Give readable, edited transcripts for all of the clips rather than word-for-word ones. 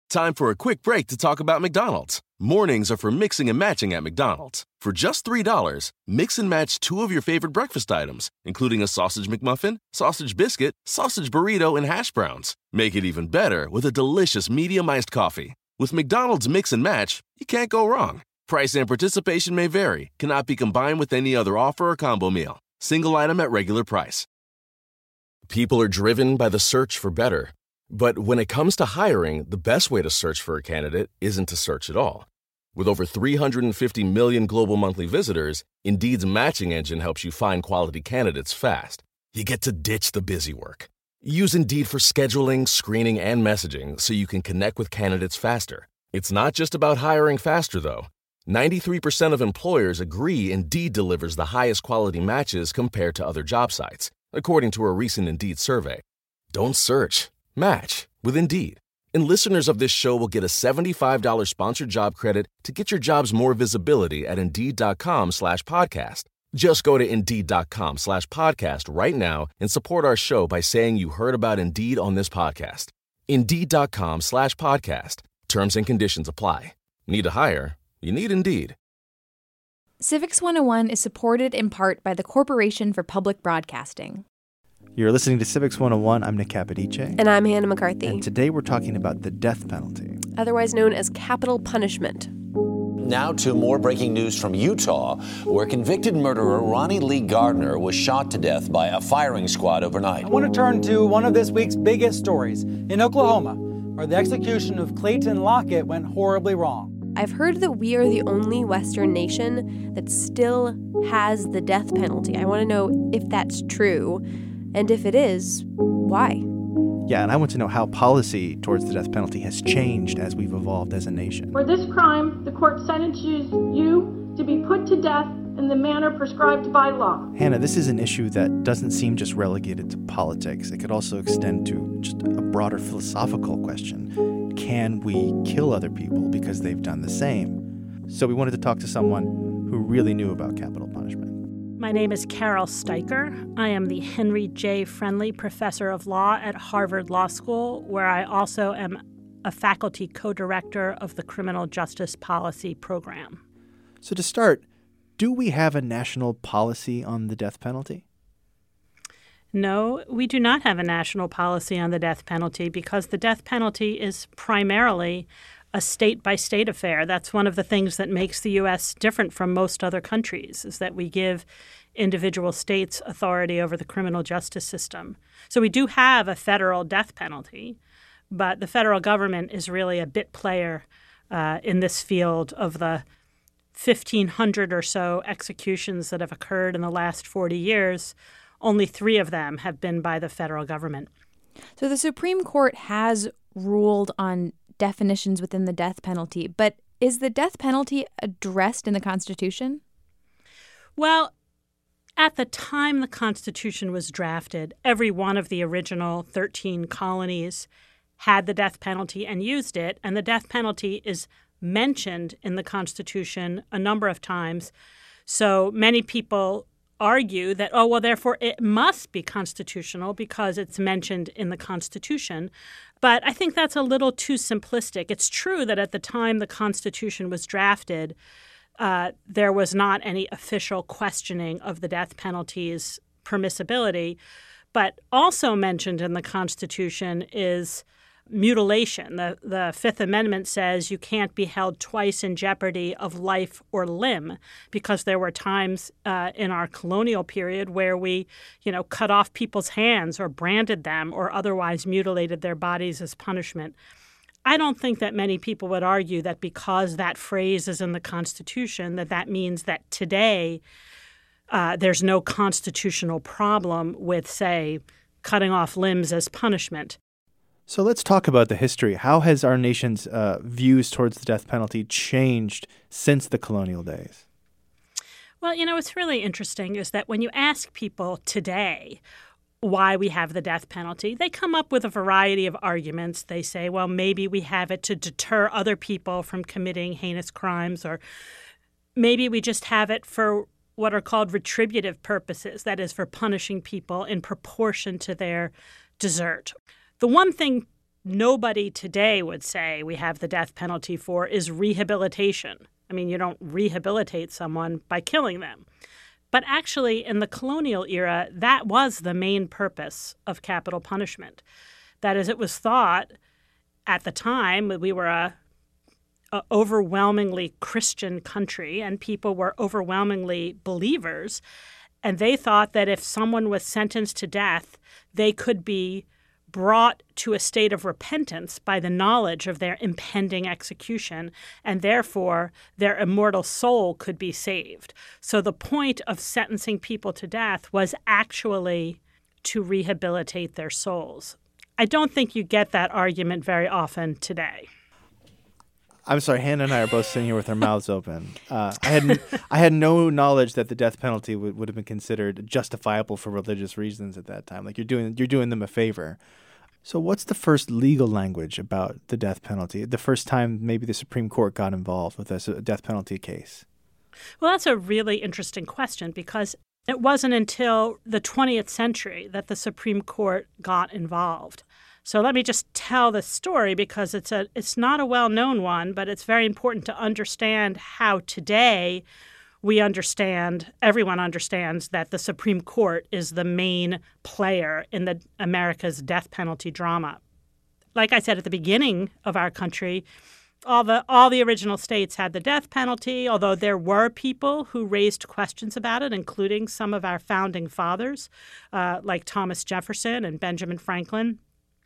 Time for a quick break to talk about McDonald's. Mornings are for mixing and matching at McDonald's. For just $3, mix and match 2 of your favorite breakfast items, including a sausage McMuffin, sausage biscuit, sausage burrito, and hash browns. Make it even better with a delicious medium iced coffee. With McDonald's Mix and Match, you can't go wrong. Price and participation may vary, cannot be combined with any other offer or combo meal. Single item at regular price. People are driven by the search for better. But when it comes to hiring, the best way to search for a candidate isn't to search at all. With over 350 million global monthly visitors, Indeed's matching engine helps you find quality candidates fast. You get to ditch the busy work. Use Indeed for scheduling, screening, and messaging so you can connect with candidates faster. It's not just about hiring faster, though. 93% of employers agree Indeed delivers the highest quality matches compared to other job sites, according to a recent Indeed survey. Don't search. Match with Indeed. And listeners of this show will get a $75 sponsored job credit to get your jobs more visibility at Indeed.com/podcast. Just go to Indeed.com/podcast right now and support our show by saying you heard about Indeed on this podcast. Indeed.com/podcast. Terms and conditions apply. Need to hire? You need Indeed. Civics 101 is supported in part by the Corporation for Public Broadcasting. You're listening to Civics 101. I'm Nick Capodice. And I'm Hannah McCarthy. And today we're talking about the death penalty, otherwise known as capital punishment. Now to more breaking news from Utah, where convicted murderer Ronnie Lee Gardner was shot to death by a firing squad overnight. I want to turn to one of this week's biggest stories in Oklahoma, where the execution of Clayton Lockett went horribly wrong. I've heard that we are the only Western nation that still has the death penalty. I want to know if that's true. And if it is, why? Yeah, and I want to know how policy towards the death penalty has changed as we've evolved as a nation. For this crime, the court sentences you to be put to death in the manner prescribed by law. Hannah, this is an issue that doesn't seem just relegated to politics. It could also extend to just a broader philosophical question. Can we kill other people because they've done the same? So we wanted to talk to someone who really knew about capital punishment. My name is Carol Steiker. I am the Henry J. Friendly Professor of Law at Harvard Law School, where I also am a faculty co-director of the Criminal Justice Policy Program. So to start, do we have a national policy on the death penalty? No, we do not have a national policy on the death penalty because the death penalty is primarily a state-by-state affair. That's one of the things that makes the U.S. different from most other countries, is that we give individual states authority over the criminal justice system. So we do have a federal death penalty, but the federal government is really a bit player in this field. Of the 1,500 or so executions that have occurred in the last 40 years, only 3 of them have been by the federal government. So the Supreme Court has ruled on definitions within the death penalty, but is the death penalty addressed in the Constitution? Well, at the time the Constitution was drafted, every one of the original 13 colonies had the death penalty and used it, and the death penalty is mentioned in the Constitution a number of times. So many people argue that, therefore it must be constitutional because it's mentioned in the Constitution. But I think that's a little too simplistic. It's true that at the time the Constitution was drafted, there was not any official questioning of the death penalty's permissibility. But also mentioned in the Constitution is mutilation. The Fifth Amendment says you can't be held twice in jeopardy of life or limb, because there were times in our colonial period where we, cut off people's hands or branded them or otherwise mutilated their bodies as punishment. I don't think that many people would argue that because that phrase is in the Constitution, that means that today there's no constitutional problem with, say, cutting off limbs as punishment. So let's talk about the history. How has our nation's views towards the death penalty changed since the colonial days? Well, what's really interesting is that when you ask people today why we have the death penalty, they come up with a variety of arguments. They say, well, maybe we have it to deter other people from committing heinous crimes, or maybe we just have it for what are called retributive purposes, that is, for punishing people in proportion to their desert. The one thing nobody today would say we have the death penalty for is rehabilitation. I mean, you don't rehabilitate someone by killing them. But actually, in the colonial era, that was the main purpose of capital punishment. That is, it was thought at the time that we were a overwhelmingly Christian country and people were overwhelmingly believers. And they thought that if someone was sentenced to death, they could be brought to a state of repentance by the knowledge of their impending execution, and therefore their immortal soul could be saved. So the point of sentencing people to death was actually to rehabilitate their souls. I don't think you get that argument very often today. I'm sorry, Hannah and I are both sitting here with our mouths open. I had no knowledge that the death penalty would have been considered justifiable for religious reasons at that time. Like you're doing them a favor. So what's the first legal language about the death penalty? The first time maybe the Supreme Court got involved with a death penalty case? Well, that's a really interesting question because it wasn't until the 20th century that the Supreme Court got involved. So let me just tell the story because it's not a well-known one, but it's very important to understand how today everyone understands that the Supreme Court is the main player in America's death penalty drama. Like I said at the beginning of our country, all the original states had the death penalty, although there were people who raised questions about it, including some of our founding fathers, like Thomas Jefferson and Benjamin Franklin.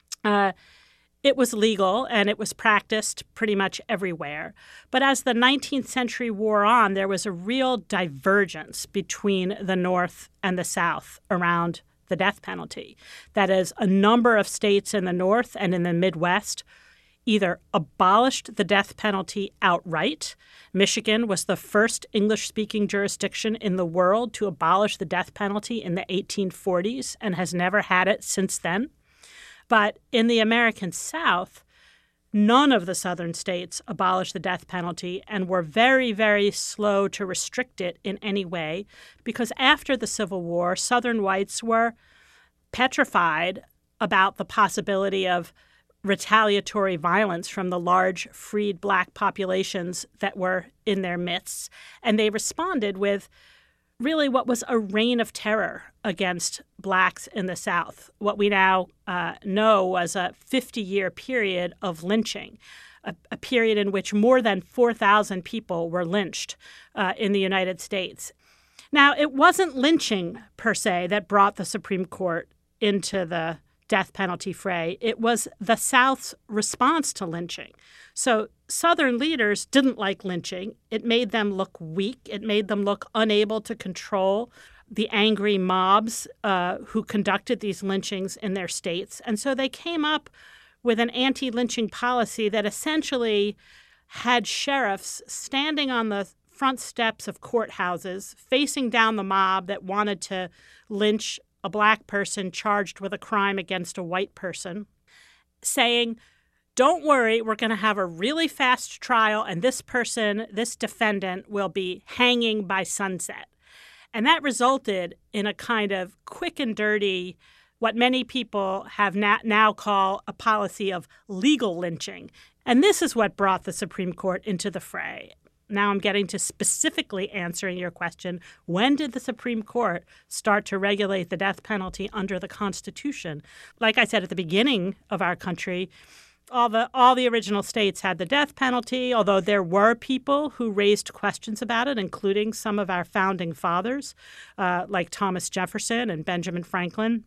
It was legal and it was practiced pretty much everywhere. But as the 19th century wore on, there was a real divergence between the North and the South around the death penalty. That is, a number of states in the North and in the Midwest either abolished the death penalty outright. Michigan was the first English-speaking jurisdiction in the world to abolish the death penalty in the 1840s and has never had it since then. But in the American South, none of the southern states abolished the death penalty and were very, very slow to restrict it in any way because after the Civil War, Southern whites were petrified about the possibility of retaliatory violence from the large freed Black populations that were in their midst. And they responded with really what was a reign of terror against Blacks in the South. What we now know was a 50-year period of lynching, a period in which more than 4,000 people were lynched in the United States. Now, it wasn't lynching per se that brought the Supreme Court into the death penalty fray. It was the South's response to lynching. So Southern leaders didn't like lynching. It made them look weak. It made them look unable to control the angry mobs who conducted these lynchings in their states. And so they came up with an anti-lynching policy that essentially had sheriffs standing on the front steps of courthouses facing down the mob that wanted to lynch a Black person charged with a crime against a white person, saying, don't worry, we're going to have a really fast trial, and this defendant will be hanging by sunset. And that resulted in a kind of quick and dirty, what many people have now call a policy of legal lynching. And this is what brought the Supreme Court into the fray. Now I'm getting to specifically answering your question. When did the Supreme Court start to regulate the death penalty under the Constitution? Like I said at the beginning of our country, all the original states had the death penalty, although there were people who raised questions about it, including some of our founding fathers, like Thomas Jefferson and Benjamin Franklin.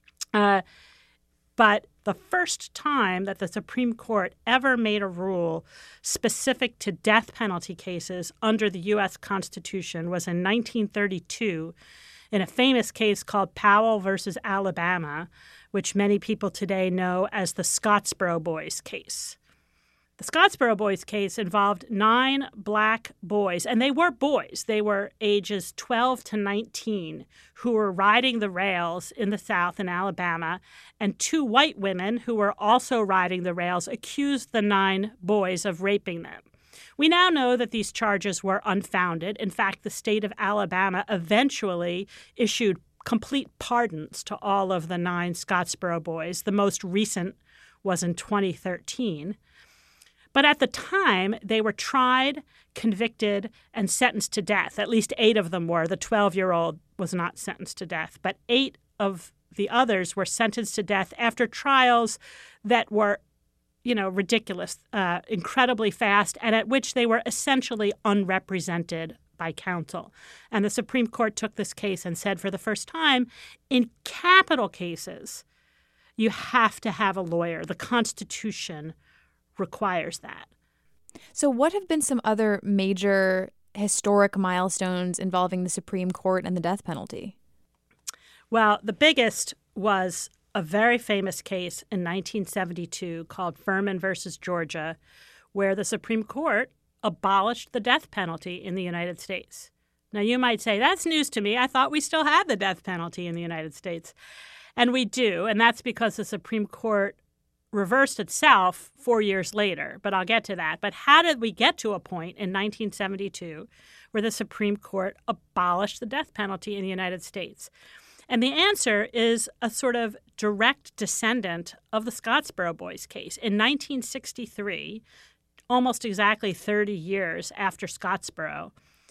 But the first time that the Supreme Court ever made a rule specific to death penalty cases under the U.S. Constitution was in 1932 in a famous case called Powell versus Alabama, which many people today know as the Scottsboro Boys case. The Scottsboro Boys case involved 9 Black boys, and they were boys. They were ages 12 to 19, who were riding the rails in the South in Alabama, and 2 white women who were also riding the rails accused the 9 boys of raping them. We now know that these charges were unfounded. In fact, the state of Alabama eventually issued complete pardons to all of the 9 Scottsboro boys. The most recent was in 2013. But at the time, they were tried, convicted, and sentenced to death. At least 8 of them were. The 12-year-old was not sentenced to death. But 8 of the others were sentenced to death after trials that were, ridiculous, incredibly fast, and at which they were essentially unrepresented by counsel. And the Supreme Court took this case and said for the first time, in capital cases, you have to have a lawyer. The Constitution requires that. So what have been some other major historic milestones involving the Supreme Court and the death penalty? Well, the biggest was a very famous case in 1972 called Furman versus Georgia, where the Supreme Court abolished the death penalty in the United States. Now, you might say, that's news to me. I thought we still had the death penalty in the United States. And we do, and that's because the Supreme Court reversed itself 4 years later, but I'll get to that. But how did we get to a point in 1972 where the Supreme Court abolished the death penalty in the United States? And the answer is a sort of direct descendant of the Scottsboro Boys case. In 1963, almost exactly 30 years after Scottsboro,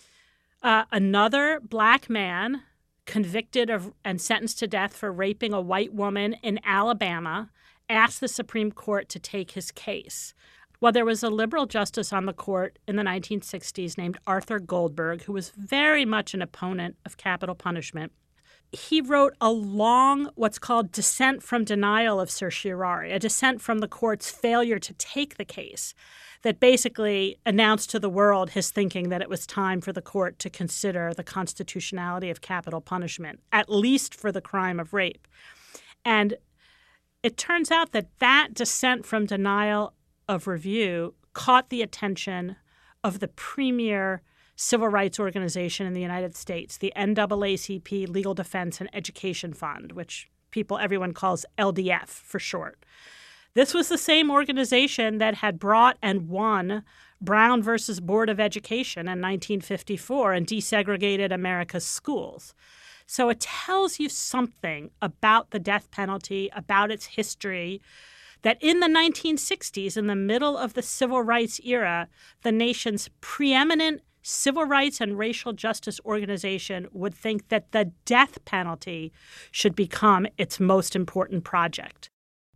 another black man convicted of and sentenced to death for raping a white woman in Alabama asked the Supreme Court to take his case. Well, there was a liberal justice on the court in the 1960s named Arthur Goldberg, who was very much an opponent of capital punishment. He wrote a long, what's called dissent from denial of certiorari, a dissent from the court's failure to take the case that basically announced to the world his thinking that it was time for the court to consider the constitutionality of capital punishment, at least for the crime of rape. And it turns out that that dissent from denial of review caught the attention of the premier civil rights organization in the United States, the NAACP Legal Defense and Education Fund, which everyone calls LDF for short. This was the same organization that had brought and won Brown versus Board of Education in 1954 and desegregated America's schools. So it tells you something about the death penalty, about its history, that in the 1960s, in the middle of the civil rights era, the nation's preeminent civil rights and racial justice organization would think that the death penalty should become its most important project.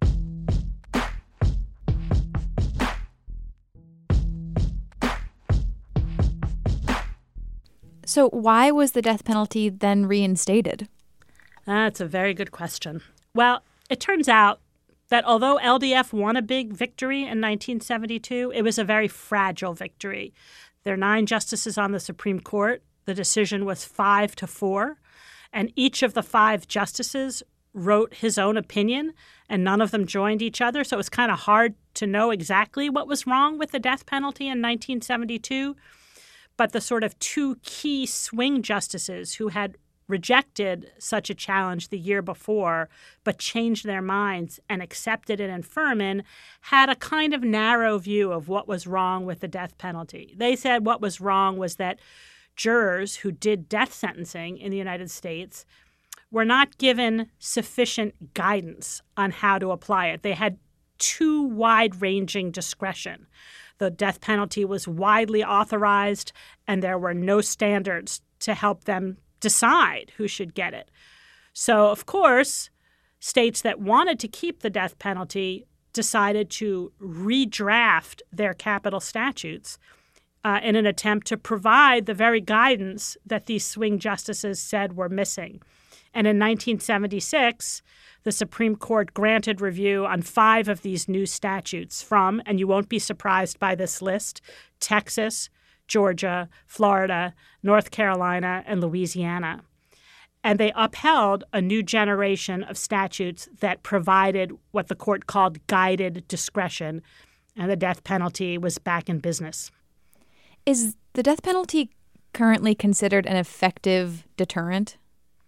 So why was the death penalty then reinstated? That's a very good question. Well, it turns out that although LDF won a big victory in 1972, it was a very fragile victory. There are 9 justices on the Supreme Court. The decision was 5-4, and each of the 5 justices wrote his own opinion, and none of them joined each other. So it was kind of hard to know exactly what was wrong with the death penalty in 1972. But the sort of 2 key swing justices who had rejected such a challenge the year before but changed their minds and accepted it in Furman had a kind of narrow view of what was wrong with the death penalty. They said what was wrong was that jurors who did death sentencing in the United States were not given sufficient guidance on how to apply it. They had too wide-ranging discretion. The death penalty was widely authorized, and there were no standards to help them decide who should get it. So, of course, states that wanted to keep the death penalty decided to redraft their capital statutes in an attempt to provide the very guidance that these swing justices said were missing. And in 1976, the Supreme Court granted review on 5 of these new statutes from, and you won't be surprised by this list, Texas, Georgia, Florida, North Carolina, and Louisiana. And they upheld a new generation of statutes that provided what the court called guided discretion, and the death penalty was back in business. Is the death penalty currently considered an effective deterrent?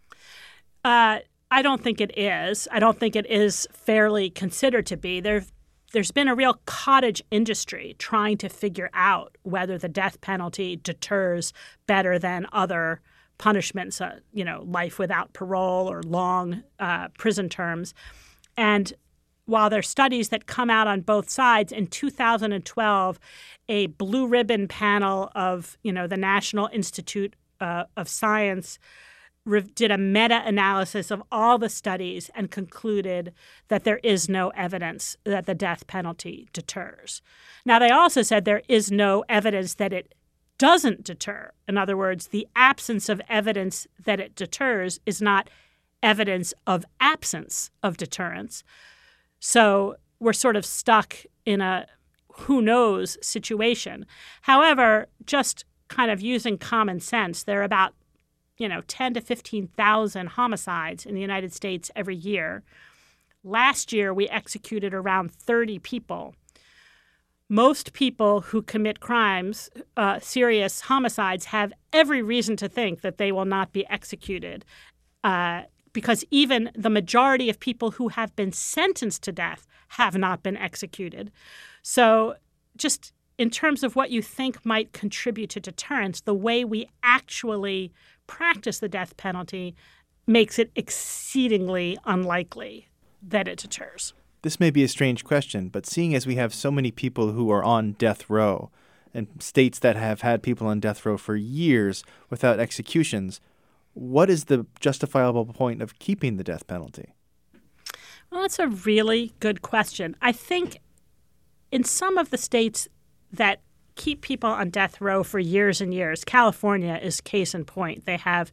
I don't think it is. I don't think it is fairly considered to be. There's been a real cottage industry trying to figure out whether the death penalty deters better than other punishments, life without parole or long prison terms. And while there are studies that come out on both sides, in 2012, a blue ribbon panel of, the National Institute of Science did a meta-analysis of all the studies and concluded that there is no evidence that the death penalty deters. Now, they also said there is no evidence that it doesn't deter. In other words, the absence of evidence that it deters is not evidence of absence of deterrence. So we're sort of stuck in a who knows situation. However, just kind of using common sense, there are about 10 to 15,000 homicides in the United States every year. Last year, we executed around 30 people. Most people who commit crimes, serious homicides, have every reason to think that they will not be executed because even the majority of people who have been sentenced to death have not been executed. So just in terms of what you think might contribute to deterrence, the way we actually practice the death penalty makes it exceedingly unlikely that it deters. This may be a strange question, but seeing as we have so many people who are on death row and states that have had people on death row for years without executions, what is the justifiable point of keeping the death penalty? Well, that's a really good question. I think in some of the states that keep people on death row for years and years, California is case in point. They have,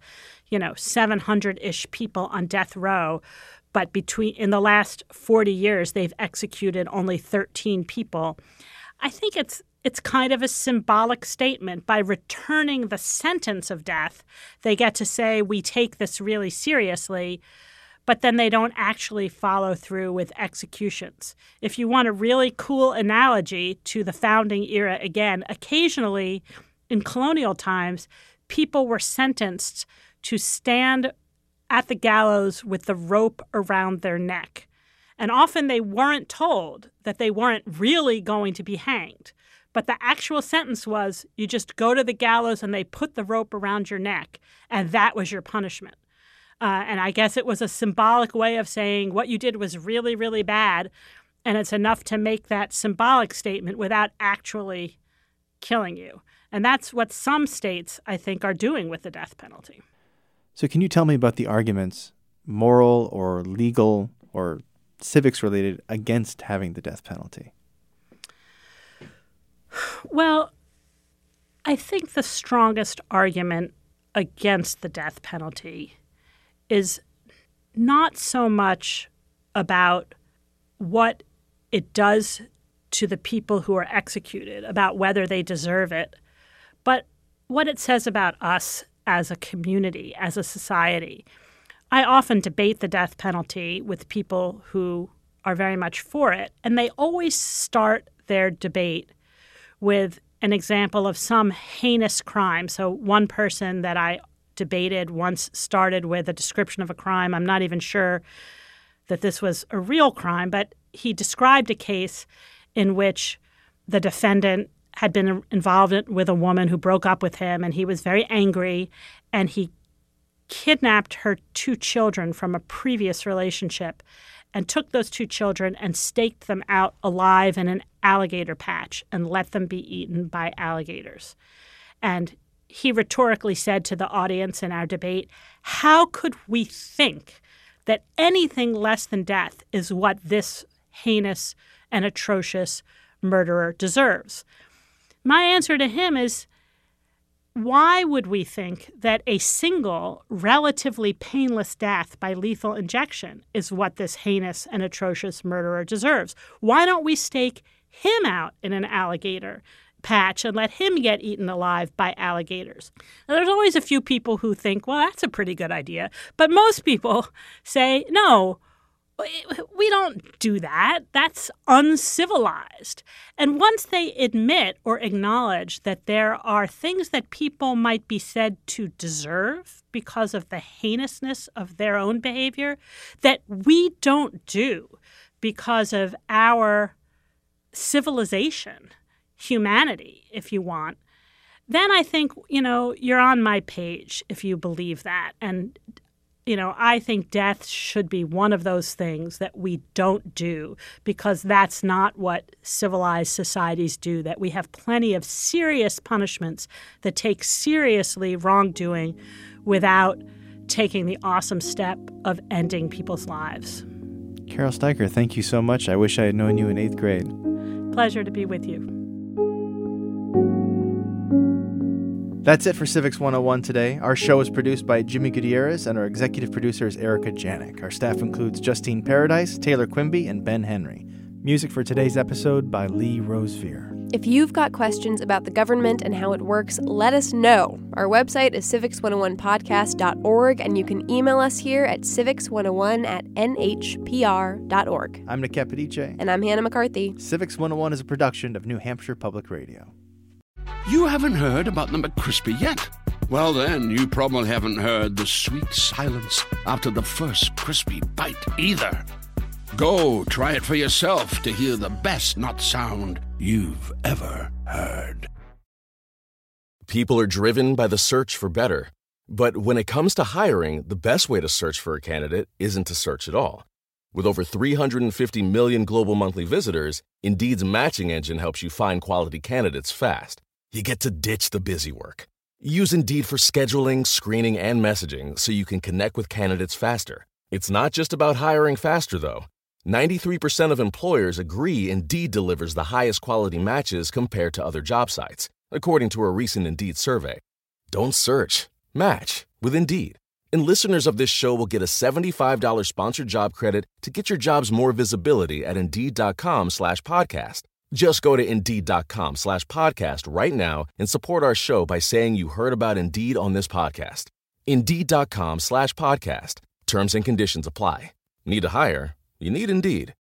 700-ish people on death row, but in the last 40 years, they've executed only 13 people. I think it's kind of a symbolic statement. By returning the sentence of death, they get to say, we take this really seriously, but then they don't actually follow through with executions. If you want a really cool analogy to the founding era, again, occasionally in colonial times, people were sentenced to stand at the gallows with the rope around their neck. And often they weren't told that they weren't really going to be hanged. But the actual sentence was you just go to the gallows and they put the rope around your neck, and that was your punishment. And I guess it was a symbolic way of saying what you did was really, really bad, and it's enough to make that symbolic statement without actually killing you. And that's what some states, I think, are doing with the death penalty. So can you tell me about the arguments, moral or legal or civics related, against having the death penalty? Well, I think the strongest argument against the death penalty is not so much about what it does to the people who are executed, about whether they deserve it, but what it says about us as a community, as a society. I often debate the death penalty with people who are very much for it, and they always start their debate with an example of some heinous crime. So one person that I debated once started with a description of a crime. I'm not even sure that this was a real crime, but he described a case in which the defendant had been involved with a woman who broke up with him, and he was very angry, and he kidnapped her 2 children from a previous relationship and took those 2 children and staked them out alive in an alligator patch and let them be eaten by alligators. And he rhetorically said to the audience in our debate, how could we think that anything less than death is what this heinous and atrocious murderer deserves? My answer to him is, why would we think that a single, relatively painless death by lethal injection is what this heinous and atrocious murderer deserves? Why don't we stake him out in an alligator patch and let him get eaten alive by alligators? Now, there's always a few people who think, well, that's a pretty good idea. But most people say, no, we don't do that. That's uncivilized. And once they admit or acknowledge that there are things that people might be said to deserve because of the heinousness of their own behavior that we don't do because of our civilization, humanity, if you want, then I think, you're on my page if you believe that. And I think death should be one of those things that we don't do, because that's not what civilized societies do, that we have plenty of serious punishments that take seriously wrongdoing without taking the awesome step of ending people's lives. Carol Steiker, thank you so much. I wish I had known you in 8th grade. Pleasure to be with you. That's it for Civics 101 today. Our show is produced by Jimmy Gutierrez, and our executive producer is Erica Janik. Our staff includes Justine Paradise, Taylor Quimby, and Ben Henry. Music for today's episode by Lee Rosevear. If you've got questions about the government and how it works, let us know. Our website is civics101podcast.org, and you can email us here at civics101@nhpr.org. I'm Niket Padiche. And I'm Hannah McCarthy. Civics 101 is a production of New Hampshire Public Radio. You haven't heard about the McCrispy yet? Well, then, you probably haven't heard the sweet silence after the first crispy bite either. Go try it for yourself to hear the best nut sound you've ever heard. People are driven by the search for better. But when it comes to hiring, the best way to search for a candidate isn't to search at all. With over 350 million global monthly visitors, Indeed's matching engine helps you find quality candidates fast. You get to ditch the busy work. Use Indeed for scheduling, screening, and messaging so you can connect with candidates faster. It's not just about hiring faster, though. 93% of employers agree Indeed delivers the highest quality matches compared to other job sites, according to a recent Indeed survey. Don't search. Match with Indeed. And listeners of this show will get a $75 sponsored job credit to get your jobs more visibility at Indeed.com/podcast. Just go to Indeed.com/podcast right now and support our show by saying you heard about Indeed on this podcast. Indeed.com/podcast. Terms and conditions apply. Need to hire? You need Indeed.